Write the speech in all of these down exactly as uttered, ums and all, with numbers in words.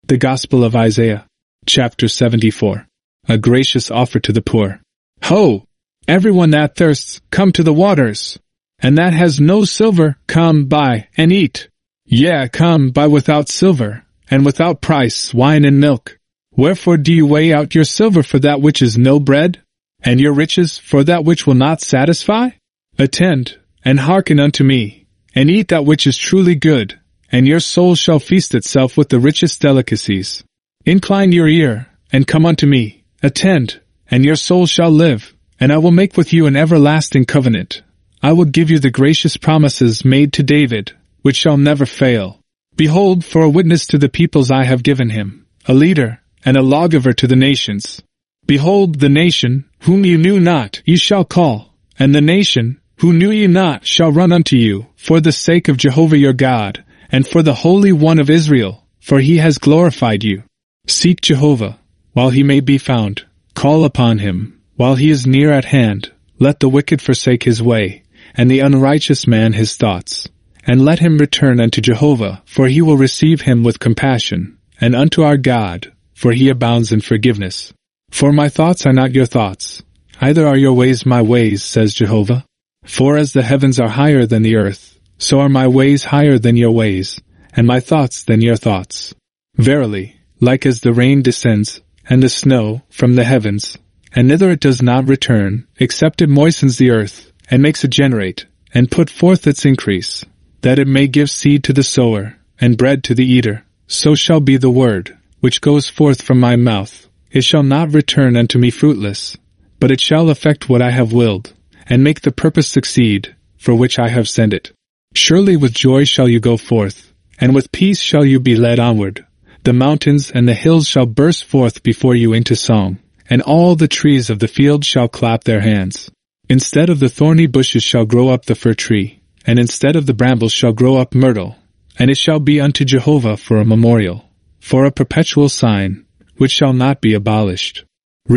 The Gospel of Isaiah, chapter seventy-four. A gracious offer to the poor. Ho! Everyone that thirsts, come to the waters. And that has no silver, come buy and eat. Yea, come buy without silver, and without price wine and milk. Wherefore do you weigh out your silver for that which is no bread, and your riches for that which will not satisfy? Attend, and hearken unto me, and eat that which is truly good, and your soul shall feast itself with the richest delicacies. Incline your ear, and come unto me. Attend, and your soul shall live, and I will make with you an everlasting covenant. I will give you the gracious promises made to David, which shall never fail. Behold, for a witness to the peoples I have given him, a leader, and a lawgiver to the nations. Behold, the nation, whom you knew not, ye shall call, and the nation, who knew ye not, shall run unto you, for the sake of Jehovah your God, and for the Holy One of Israel, for he has glorified you. Seek Jehovah, while he may be found. Call upon him, while he is near at hand. Let the wicked forsake his way, and the unrighteous man his thoughts. And let him return unto Jehovah, for he will receive him with compassion, and unto our God, for he abounds in forgiveness. For my thoughts are not your thoughts, neither are your ways my ways, says Jehovah. For as the heavens are higher than the earth, so are my ways higher than your ways, and my thoughts than your thoughts. Verily, like as the rain descends, and the snow, from the heavens, and thither it does not return, except it moistens the earth, and makes it generate, and put forth its increase, that it may give seed to the sower, and bread to the eater, so shall be the word, which goes forth from my mouth. It shall not return unto me fruitless, but it shall effect what I have willed, and make the purpose succeed, for which I have sent it. Surely with joy shall you go forth, and with peace shall you be led onward. The mountains and the hills shall burst forth before you into song, and all the trees of the field shall clap their hands. Instead of the thorny bushes shall grow up the fir tree, and instead of the brambles shall grow up myrtle, and it shall be unto Jehovah for a memorial, for a perpetual sign, which shall not be abolished.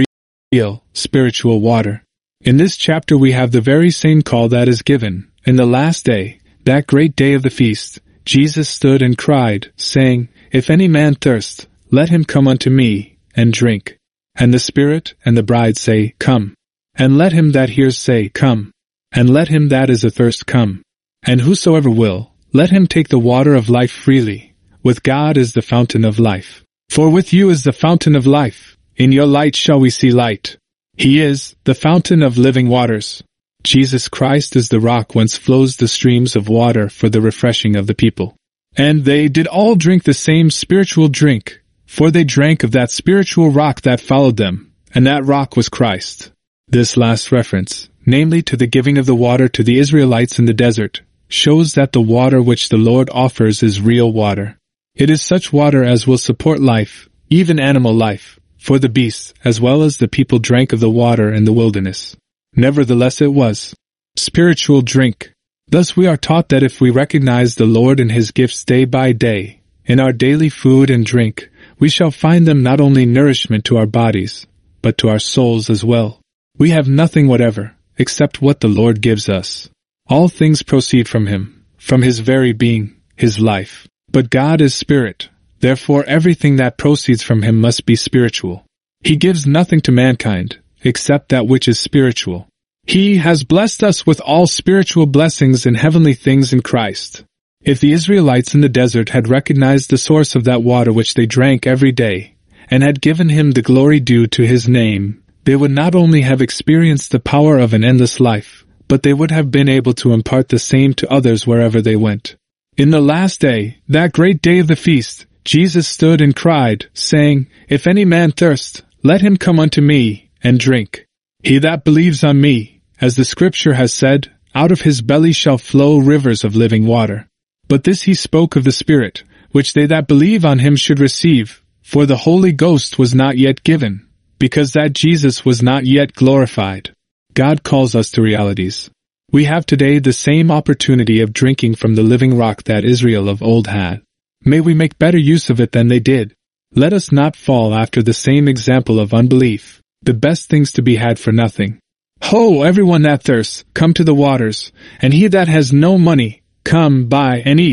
Real, spiritual water. In this chapter we have the very same call that is given. In the last day, that great day of the feast, Jesus stood and cried, saying, If any man thirst, let him come unto me, and drink. And the Spirit and the bride say, Come. And let him that hears say, Come. And let him that is athirst come. And whosoever will, let him take the water of life freely. With God is the fountain of life. For with you is the fountain of life. In your light shall we see light. He is the fountain of living waters. Jesus Christ is the rock whence flows the streams of water for the refreshing of the people. And they did all drink the same spiritual drink, for they drank of that spiritual rock that followed them, and that rock was Christ. This last reference, namely to the giving of the water to the Israelites in the desert, shows that the water which the Lord offers is real water. It is such water as will support life, even animal life, for the beasts as well as the people drank of the water in the wilderness. Nevertheless it was spiritual drink. Thus we are taught that if we recognize the Lord in His gifts day by day, in our daily food and drink, we shall find them not only nourishment to our bodies, but to our souls as well. We have nothing whatever, except what the Lord gives us. All things proceed from Him, from His very being, His life. But God is Spirit, therefore everything that proceeds from Him must be spiritual. He gives nothing to mankind, except that which is spiritual. He has blessed us with all spiritual blessings in heavenly things in Christ. If the Israelites in the desert had recognized the source of that water which they drank every day, and had given Him the glory due to His name, they would not only have experienced the power of an endless life, but they would have been able to impart the same to others wherever they went. In the last day, that great day of the feast, Jesus stood and cried, saying, If any man thirst, let him come unto me, and drink. He that believes on me, as the Scripture has said, out of his belly shall flow rivers of living water. But this he spoke of the Spirit, which they that believe on him should receive, for the Holy Ghost was not yet given, because that Jesus was not yet glorified. God calls us to realities. We have today the same opportunity of drinking from the living rock that Israel of old had. May we make better use of it than they did. Let us not fall after the same example of unbelief, the best things to be had for nothing. Ho, everyone that thirsts, come to the waters, and he that has no money, come, buy and eat.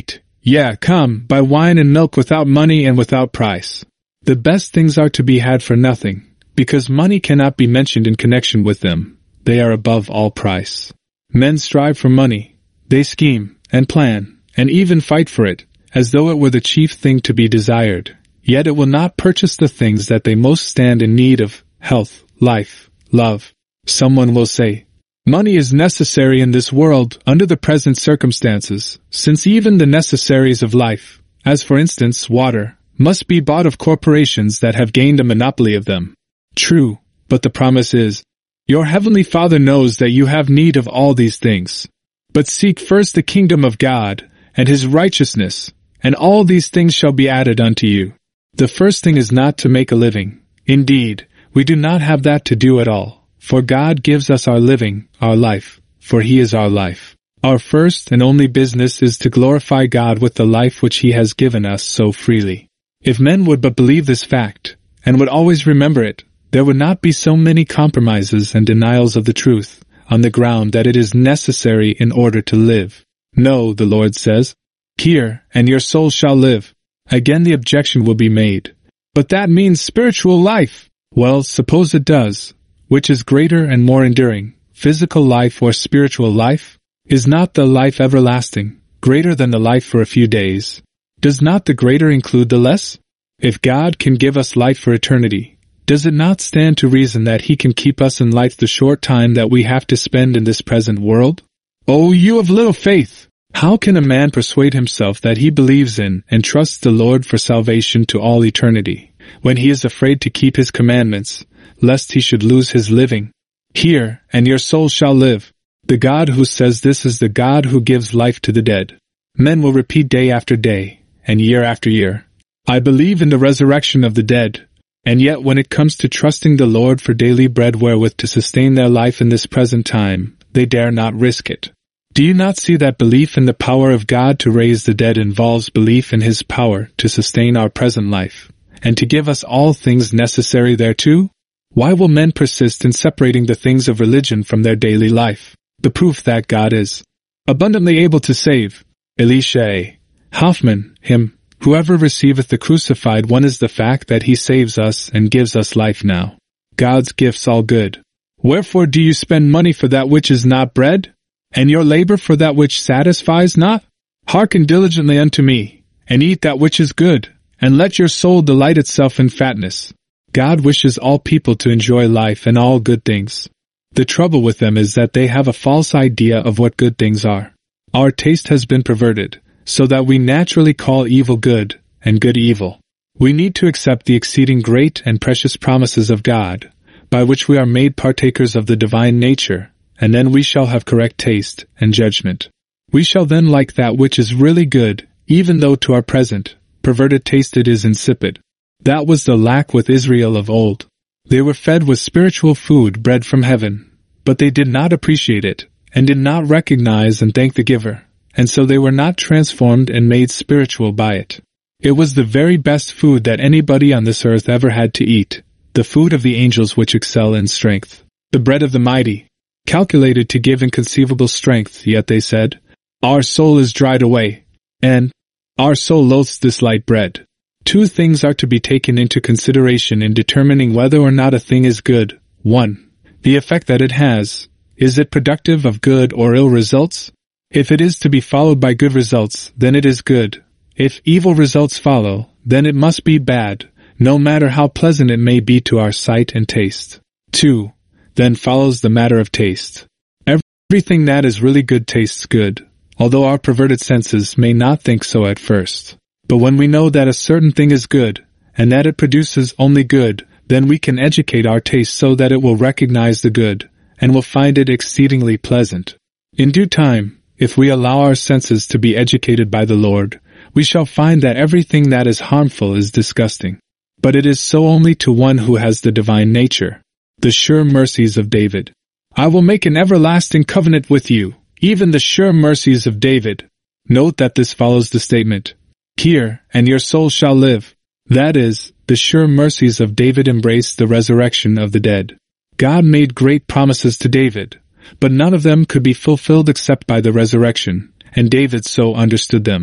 Yeah, come, buy wine and milk without money and without price. The best things are to be had for nothing, because money cannot be mentioned in connection with them. They are above all price. Men strive for money. They scheme, and plan, and even fight for it, as though it were the chief thing to be desired. Yet it will not purchase the things that they most stand in need of: health, life, love. Someone will say, money is necessary in this world under the present circumstances, since even the necessaries of life, as for instance water, must be bought of corporations that have gained a monopoly of them. True, but the promise is, your heavenly Father knows that you have need of all these things. But seek first the kingdom of God, and his righteousness, and all these things shall be added unto you. The first thing is not to make a living. Indeed, we do not have that to do at all, for God gives us our living, our life, for he is our life. Our first and only business is to glorify God with the life which he has given us so freely. If men would but believe this fact, and would always remember it, there would not be so many compromises and denials of the truth, on the ground that it is necessary in order to live. No, the Lord says, "Hear, and your soul shall live." Again the objection will be made, "But that means spiritual life." Well, suppose it does. Which is greater and more enduring, physical life or spiritual life? Is not the life everlasting, greater than the life for a few days? Does not the greater include the less? If God can give us life for eternity, does it not stand to reason that he can keep us in life the short time that we have to spend in this present world? Oh, you of little faith! How can a man persuade himself that he believes in and trusts the Lord for salvation to all eternity, when he is afraid to keep his commandments, lest he should lose his living? Hear, and your soul shall live. The God who says this is the God who gives life to the dead. Men will repeat day after day, and year after year, "I believe in the resurrection of the dead," and yet when it comes to trusting the Lord for daily bread wherewith to sustain their life in this present time, they dare not risk it. Do you not see that belief in the power of God to raise the dead involves belief in his power to sustain our present life, and to give us all things necessary thereto? Why will men persist in separating the things of religion from their daily life? The proof that God is abundantly able to save. Elisha A. Hoffman, hymn, "Whoever receiveth the crucified one is the fact that he saves us and gives us life now. God's gifts all good. Wherefore do you spend money for that which is not bread? And your labor for that which satisfies not? Hearken diligently unto me, and eat that which is good, and let your soul delight itself in fatness." God wishes all people to enjoy life and all good things. The trouble with them is that they have a false idea of what good things are. Our taste has been perverted, so that we naturally call evil good, and good evil. We need to accept the exceeding great and precious promises of God, by which we are made partakers of the divine nature, and then we shall have correct taste and judgment. We shall then like that which is really good, even though to our present, perverted taste it is insipid. That was the lack with Israel of old. They were fed with spiritual food, bread from heaven, but they did not appreciate it, and did not recognize and thank the giver, and so they were not transformed and made spiritual by it. It was the very best food that anybody on this earth ever had to eat, the food of the angels which excel in strength, the bread of the mighty, calculated to give inconceivable strength, yet they said, "Our soul is dried away," and "Our soul loathes this light bread." Two things are to be taken into consideration in determining whether or not a thing is good. One, the effect that it has. Is it productive of good or ill results? If it is to be followed by good results, then it is good. If evil results follow, then it must be bad, no matter how pleasant it may be to our sight and taste. Two, then follows the matter of taste. Everything that is really good tastes good, although our perverted senses may not think so at first. But when we know that a certain thing is good, and that it produces only good, then we can educate our taste so that it will recognize the good, and will find it exceedingly pleasant. In due time, if we allow our senses to be educated by the Lord, we shall find that everything that is harmful is disgusting. But it is so only to one who has the divine nature. The sure mercies of David. "I will make an everlasting covenant with you," even the sure mercies of David. Note that this follows the statement, "Hear, and your soul shall live." That is, the sure mercies of David embrace the resurrection of the dead. God made great promises to David, but none of them could be fulfilled except by the resurrection, and David so understood them.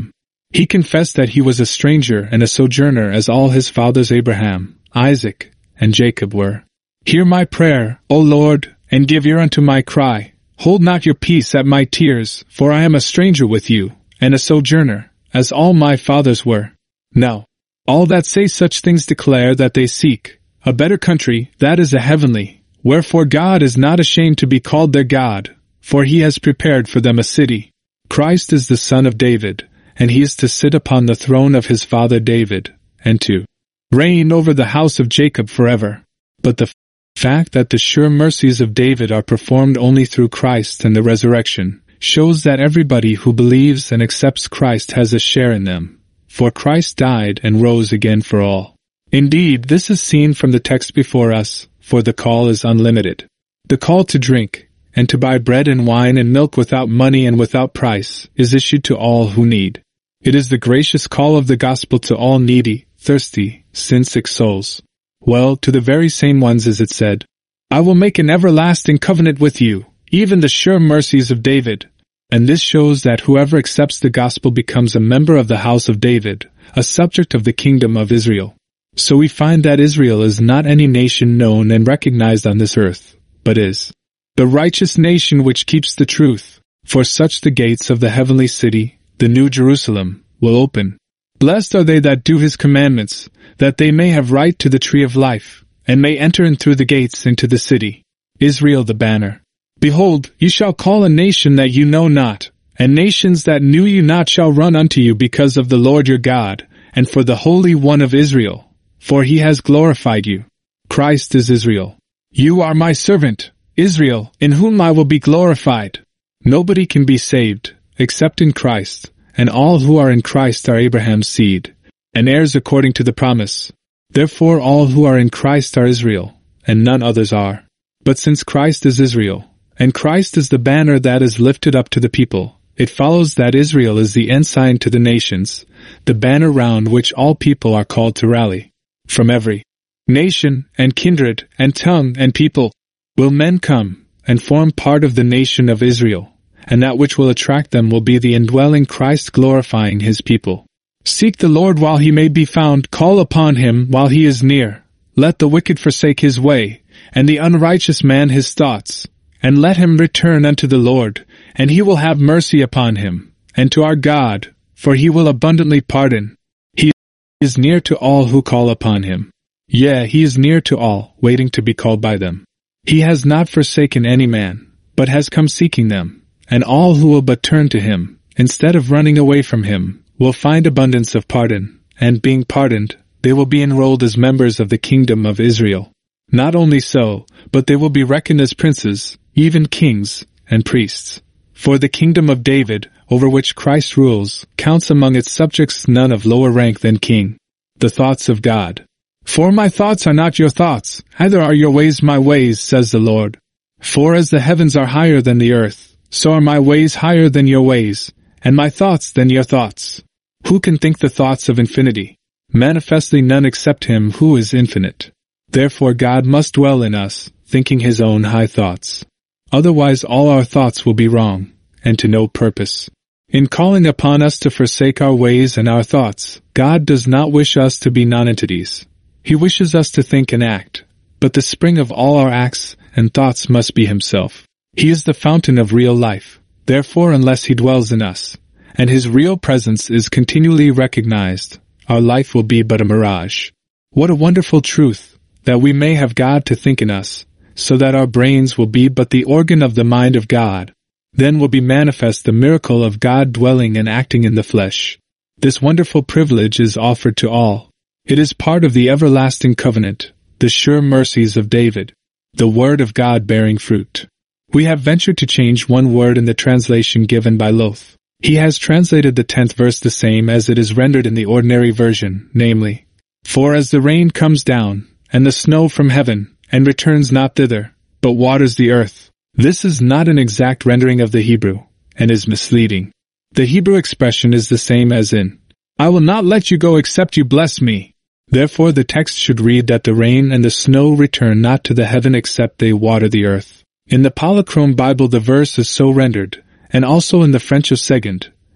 He confessed that he was a stranger and a sojourner as all his fathers Abraham, Isaac, and Jacob were. Hear my prayer, O Lord, and give ear unto my cry. Hold not your peace at my tears, for I am a stranger with you, and a sojourner, as all my fathers were. Now, all that say such things declare that they seek a better country, that is a heavenly. Wherefore God is not ashamed to be called their God, for he has prepared for them a city. Christ is the son of David, and he is to sit upon the throne of his father David, and to reign over the house of Jacob forever. But the fact that the sure mercies of David are performed only through Christ and the resurrection shows that everybody who believes and accepts Christ has a share in them, for Christ died and rose again for all. Indeed, this is seen from the text before us, for the call is unlimited. The call to drink, and to buy bread and wine and milk without money and without price, is issued to all who need. It is the gracious call of the gospel to all needy, thirsty, sin-sick souls. Well, to the very same ones is it said, I will make an everlasting covenant with you, even the sure mercies of David. And this shows that whoever accepts the gospel becomes a member of the house of David, a subject of the kingdom of Israel. So we find that Israel is not any nation known and recognized on this earth, but is the righteous nation which keeps the truth. For such the gates of the heavenly city, the New Jerusalem, will open. Blessed are they that do his commandments, that they may have right to the tree of life, and may enter in through the gates into the city. Israel the banner. Behold, you shall call a nation that you know not, and nations that knew you not shall run unto you because of the Lord your God, and for the Holy One of Israel, for he has glorified you. Christ is Israel. You are my servant, Israel, in whom I will be glorified. Nobody can be saved, except in Christ, and all who are in Christ are Abraham's seed, and heirs according to the promise. Therefore all who are in Christ are Israel, and none others are. But since Christ is Israel, and Christ is the banner that is lifted up to the people, it follows that Israel is the ensign to the nations, the banner round which all people are called to rally. From every nation, and kindred, and tongue, and people, will men come, and form part of the nation of Israel, and that which will attract them will be the indwelling Christ glorifying his people. Seek the Lord while he may be found, call upon him while he is near. Let the wicked forsake his way, and the unrighteous man his thoughts, and let him return unto the Lord, and he will have mercy upon him, and to our God, for he will abundantly pardon. He is near to all who call upon him. Yea, he is near to all, waiting to be called by them. He has not forsaken any man, but has come seeking them. And all who will but turn to him, instead of running away from him, will find abundance of pardon, and being pardoned, they will be enrolled as members of the kingdom of Israel. Not only so, but they will be reckoned as princes, even kings, and priests. For the kingdom of David, over which Christ rules, counts among its subjects none of lower rank than king. The thoughts of God. For my thoughts are not your thoughts, neither are your ways my ways, says the Lord. For as the heavens are higher than the earth, so are my ways higher than your ways, and my thoughts than your thoughts. Who can think the thoughts of infinity? Manifestly none except him who is infinite. Therefore God must dwell in us, thinking his own high thoughts. Otherwise all our thoughts will be wrong, and to no purpose. In calling upon us to forsake our ways and our thoughts, God does not wish us to be nonentities. He wishes us to think and act, but the spring of all our acts and thoughts must be himself. He is the fountain of real life. Therefore, unless he dwells in us, and his real presence is continually recognized, our life will be but a mirage. What a wonderful truth, that we may have God to think in us, so that our brains will be but the organ of the mind of God. Then will be manifest the miracle of God dwelling and acting in the flesh. This wonderful privilege is offered to all. It is part of the everlasting covenant, the sure mercies of David, the word of God bearing fruit. We have ventured to change one word in the translation given by Loth. He has translated the tenth verse the same as it is rendered in the ordinary version, namely, For as the rain comes down, and the snow from heaven, and returns not thither, but waters the earth. This is not an exact rendering of the Hebrew, and is misleading. The Hebrew expression is the same as in, I will not let you go except you bless me. Therefore the text should read that the rain and the snow return not to the heaven except they water the earth. In the Polychrome Bible the verse is so rendered, and also in the French of Segond,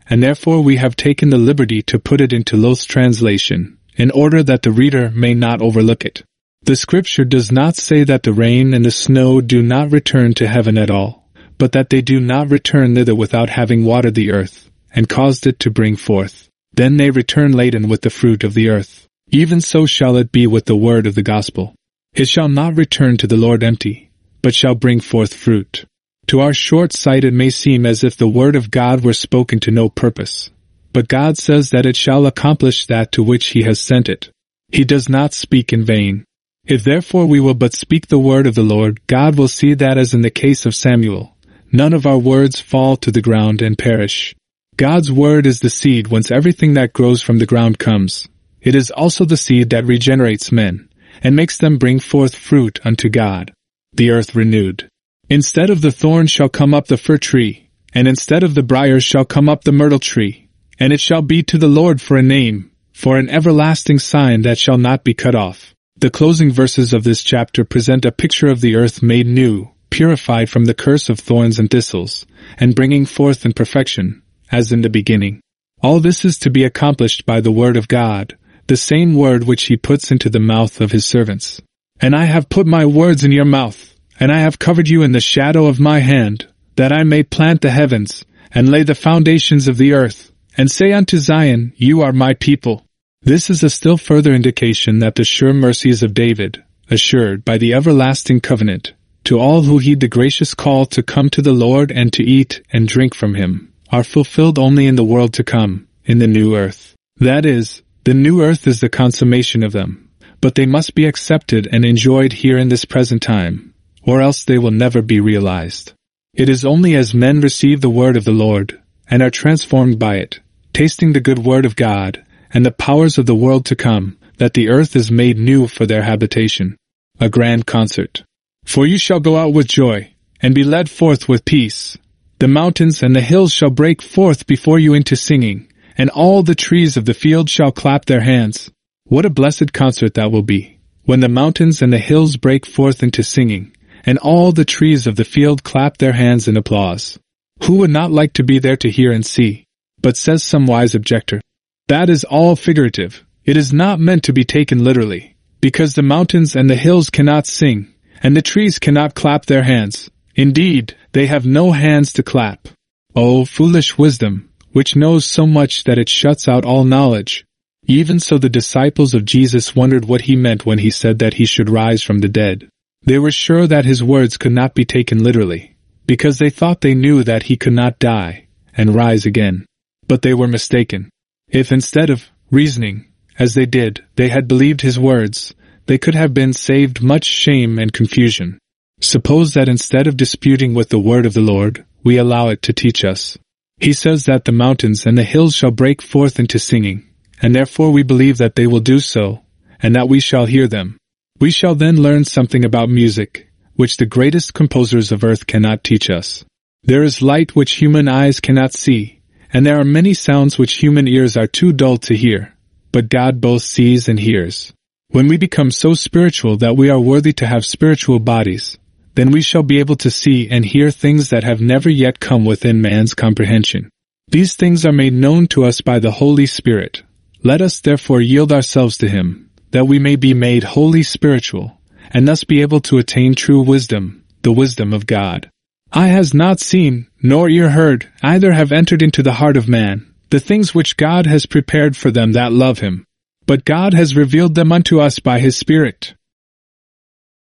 and therefore we have taken the liberty to put it into Loth's translation, in order that the reader may not overlook it. The scripture does not say that the rain and the snow do not return to heaven at all, but that they do not return thither without having watered the earth, and caused it to bring forth. Then they return laden with the fruit of the earth. Even so shall it be with the word of the gospel. It shall not return to the Lord empty, but shall bring forth fruit. To our short sight it may seem as if the word of God were spoken to no purpose, but God says that it shall accomplish that to which he has sent it. He does not speak in vain. If therefore we will but speak the word of the Lord, God will see that, as in the case of Samuel, none of our words fall to the ground and perish. God's word is the seed whence everything that grows from the ground comes. It is also the seed that regenerates men, and makes them bring forth fruit unto God. The earth renewed. Instead of the thorn shall come up the fir tree, and instead of the briars shall come up the myrtle tree, and it shall be to the Lord for a name, for an everlasting sign that shall not be cut off. The closing verses of this chapter present a picture of the earth made new, purified from the curse of thorns and thistles, and bringing forth in perfection, as in the beginning. All this is to be accomplished by the word of God, the same word which he puts into the mouth of his servants. And I have put my words in your mouth, and I have covered you in the shadow of my hand, that I may plant the heavens, and lay the foundations of the earth, and say unto Zion, You are my people. This is a still further indication that the sure mercies of David, assured by the everlasting covenant, to all who heed the gracious call to come to the Lord and to eat and drink from him, are fulfilled only in the world to come, in the new earth. That is, the new earth is the consummation of them, but they must be accepted and enjoyed here in this present time, or else they will never be realized. It is only as men receive the word of the Lord, and are transformed by it, tasting the good word of God, and the powers of the world to come, that the earth is made new for their habitation. A grand concert. For you shall go out with joy, and be led forth with peace. The mountains and the hills shall break forth before you into singing, and all the trees of the field shall clap their hands. What a blessed concert that will be, when the mountains and the hills break forth into singing, and all the trees of the field clap their hands in applause. Who would not like to be there to hear and see? But says some wise objector, that is all figurative. It is not meant to be taken literally, because the mountains and the hills cannot sing, and the trees cannot clap their hands. Indeed, they have no hands to clap. O foolish wisdom, which knows so much that it shuts out all knowledge. Even so the disciples of Jesus wondered what he meant when he said that he should rise from the dead. They were sure that his words could not be taken literally, because they thought they knew that he could not die and rise again. But they were mistaken. If instead of reasoning, as they did, they had believed his words, they could have been saved much shame and confusion. Suppose that instead of disputing with the word of the Lord, we allow it to teach us. He says that the mountains and the hills shall break forth into singing, and therefore we believe that they will do so, and that we shall hear them. We shall then learn something about music, which the greatest composers of earth cannot teach us. There is light which human eyes cannot see, and there are many sounds which human ears are too dull to hear, but God both sees and hears. When we become so spiritual that we are worthy to have spiritual bodies, then we shall be able to see and hear things that have never yet come within man's comprehension. These things are made known to us by the Holy Spirit. Let us therefore yield ourselves to him, that we may be made wholly spiritual, and thus be able to attain true wisdom, the wisdom of God. Eye has not seen, nor ear heard, either have entered into the heart of man, the things which God has prepared for them that love him. But God has revealed them unto us by his Spirit.